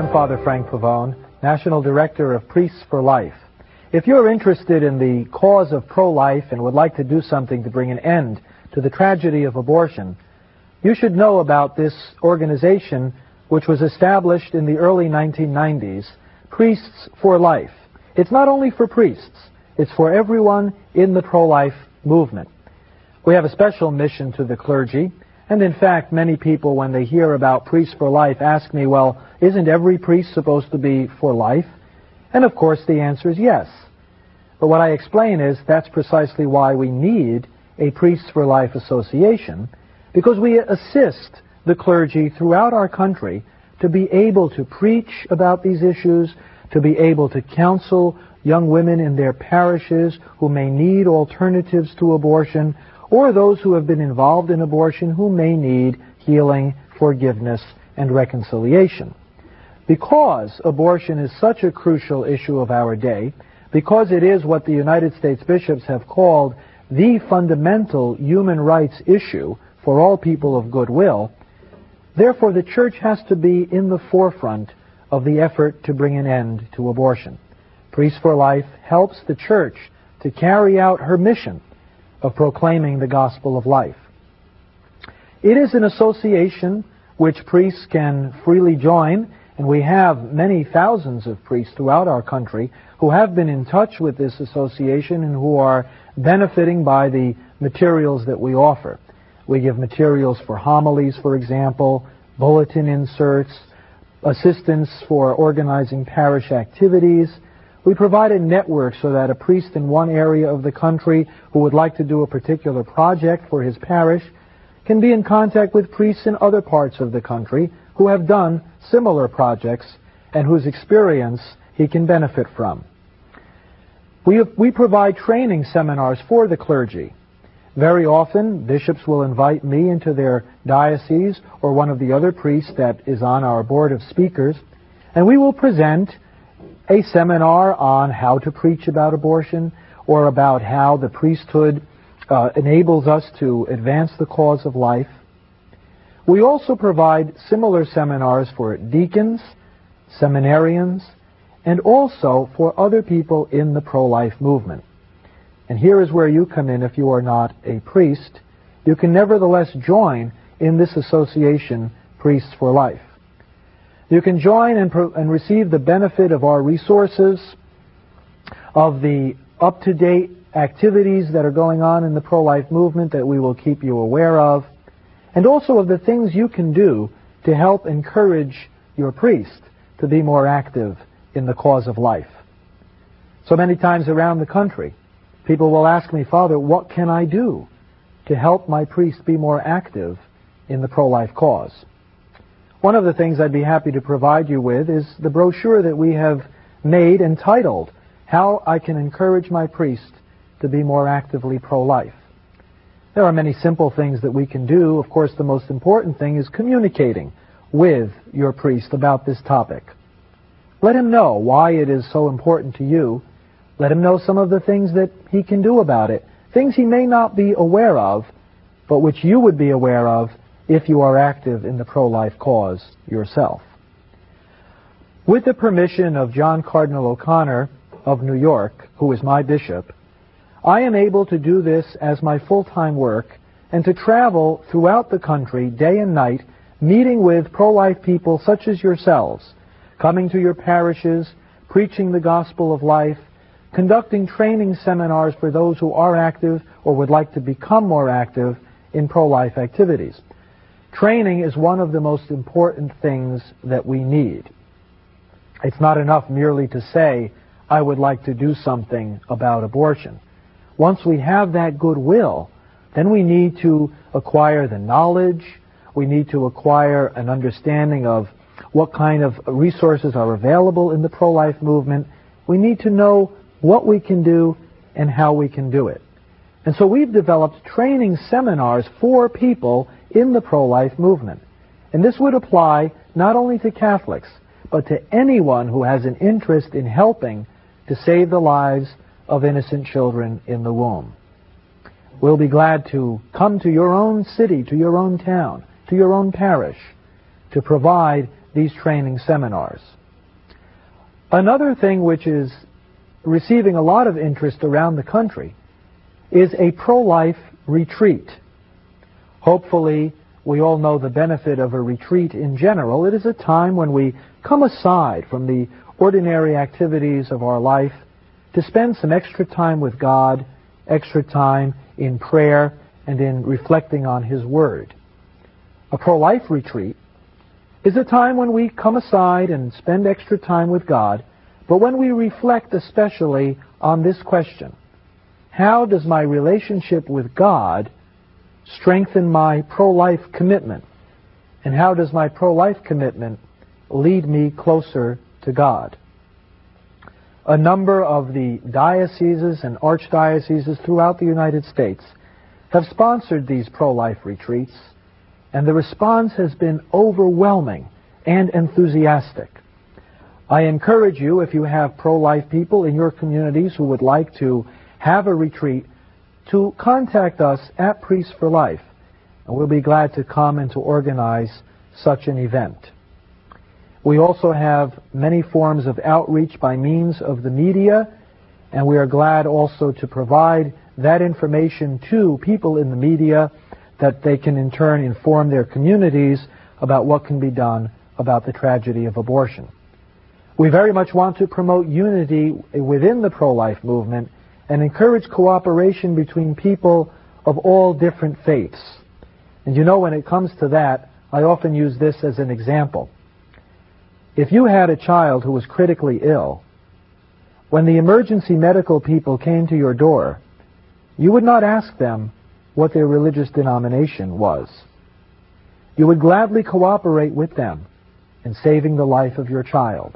I'm Father Frank Pavone, National Director of Priests for Life. If you're interested in the cause of pro-life and would like to do something to bring an end to the tragedy of abortion, you should know about this organization which was established in the early 1990s, Priests for Life. It's not only for priests, it's for everyone in the pro-life movement. We have a special mission to the clergy, and in fact, many people, when they hear about Priests for Life, ask me, well, isn't every priest supposed to be for life? And of course, the answer is yes. But what I explain is that's precisely why we need a Priests for Life association, because we assist the clergy throughout our country to be able to preach about these issues, to be able to counsel young women in their parishes who may need alternatives to abortion, or those who have been involved in abortion who may need healing, forgiveness, and reconciliation. Because abortion is such a crucial issue of our day, because it is what the United States bishops have called the fundamental human rights issue for all people of goodwill, therefore the Church has to be in the forefront of the effort to bring an end to abortion. Priests for Life helps the Church to carry out her mission of proclaiming the gospel of life. It is an association which priests can freely join, and we have many thousands of priests throughout our country who have been in touch with this association and who are benefiting by the materials that we offer. We give materials for homilies, for example, bulletin inserts, assistance for organizing parish activities. We provide a network so that a priest in one area of the country who would like to do a particular project for his parish can be in contact with priests in other parts of the country who have done similar projects and whose experience he can benefit from. We provide training seminars for the clergy. Very often, bishops will invite me into their diocese or one of the other priests that is on our board of speakers, and we will present a seminar on how to preach about abortion or about how the priesthood enables us to advance the cause of life. We also provide similar seminars for deacons, seminarians, and also for other people in the pro-life movement. And here is where you come in if you are not a priest. You can nevertheless join in this association, Priests for Life. You can join and receive the benefit of our resources, of the up-to-date activities that are going on in the pro-life movement that we will keep you aware of, and also of the things you can do to help encourage your priest to be more active in the cause of life. So many times around the country, people will ask me, Father, what can I do to help my priest be more active in the pro-life cause? One of the things I'd be happy to provide you with is the brochure that we have made entitled, How I Can Encourage My Priest to Be More Actively Pro-Life. There are many simple things that we can do. Of course, the most important thing is communicating with your priest about this topic. Let him know why it is so important to you. Let him know some of the things that he can do about it, things he may not be aware of, but which you would be aware of if you are active in the pro-life cause yourself. With the permission of John Cardinal O'Connor of New York, who is my bishop, I am able to do this as my full-time work and to travel throughout the country day and night, meeting with pro-life people such as yourselves, coming to your parishes, preaching the gospel of life, conducting training seminars for those who are active or would like to become more active in pro-life activities. Training is one of the most important things that we need. It's not enough merely to say, I would like to do something about abortion. Once we have that goodwill, then we need to acquire the knowledge, we need to acquire an understanding of what kind of resources are available in the pro-life movement. We need to know what we can do and how we can do it. And so we've developed training seminars for people in the pro-life movement. And this would apply not only to Catholics, but to anyone who has an interest in helping to save the lives of innocent children in the womb. We'll be glad to come to your own city, to your own town, to your own parish, to provide these training seminars. Another thing which is receiving a lot of interest around the country is a pro-life retreat. Hopefully, we all know the benefit of a retreat in general. It is a time when we come aside from the ordinary activities of our life to spend some extra time with God, extra time in prayer, and in reflecting on His Word. A pro-life retreat is a time when we come aside and spend extra time with God, but when we reflect especially on this question: how does my relationship with God strengthen my pro-life commitment? And how does my pro-life commitment lead me closer to God? A number of the dioceses and archdioceses throughout the United States have sponsored these pro-life retreats, and the response has been overwhelming and enthusiastic. I encourage you, if you have pro-life people in your communities who would like to have a retreat, to contact us at Priests for Life, and we'll be glad to come and to organize such an event. We also have many forms of outreach by means of the media, and we are glad also to provide that information to people in the media that they can in turn inform their communities about what can be done about the tragedy of abortion. We very much want to promote unity within the pro-life movement and encourage cooperation between people of all different faiths. And you know, when it comes to that, I often use this as an example. If you had a child who was critically ill, when the emergency medical people came to your door, you would not ask them what their religious denomination was. You would gladly cooperate with them in saving the life of your child.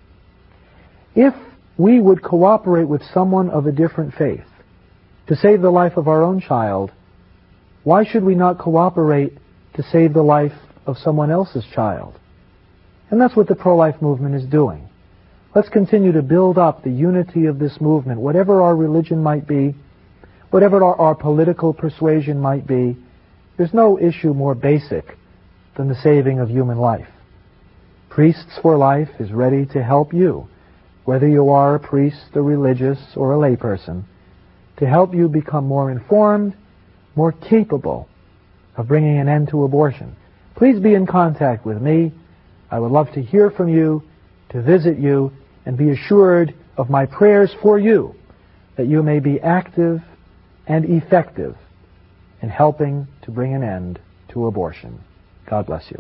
If we would cooperate with someone of a different faith to save the life of our own child, why should we not cooperate to save the life of someone else's child? And that's what the pro-life movement is doing. Let's continue to build up the unity of this movement, whatever our religion might be, whatever our political persuasion might be. There's no issue more basic than the saving of human life. Priests for Life is ready to help you, whether you are a priest, a religious, or a layperson, to help you become more informed, more capable of bringing an end to abortion. Please be in contact with me. I would love to hear from you, to visit you, and be assured of my prayers for you, that you may be active and effective in helping to bring an end to abortion. God bless you.